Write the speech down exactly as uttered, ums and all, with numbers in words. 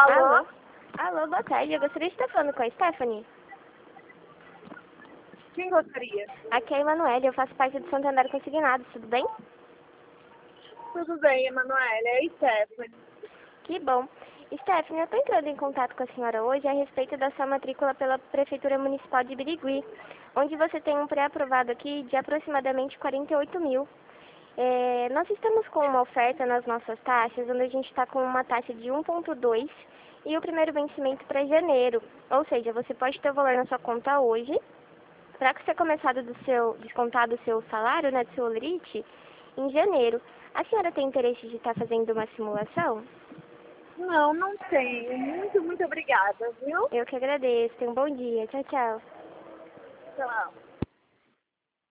Alô? Alô? Alô, boa tarde. Eu gostaria de estar falando com a Stephanie. Quem gostaria? Aqui é a Emanuele, eu faço parte do Santander Consignados, tudo bem? Tudo bem, Emanuele. É a Stephanie. Que bom. Stephanie, eu estou entrando em contato com a senhora hoje a respeito da sua matrícula pela Prefeitura Municipal de Birigui, onde você tem um pré-aprovado aqui de aproximadamente quarenta e oito mil. É, nós estamos com uma oferta nas nossas taxas, onde a gente está com uma taxa de um vírgula dois e o primeiro vencimento para janeiro. Ou seja, você pode ter o valor na sua conta hoje, para que você começado do seu, descontar do seu salário, né, do seu limite, em janeiro. A senhora tem interesse de estar fazendo uma simulação? Não, não tenho. Muito, muito obrigada, viu? Eu que agradeço. Tenha um bom dia. Tchau, tchau. Tchau.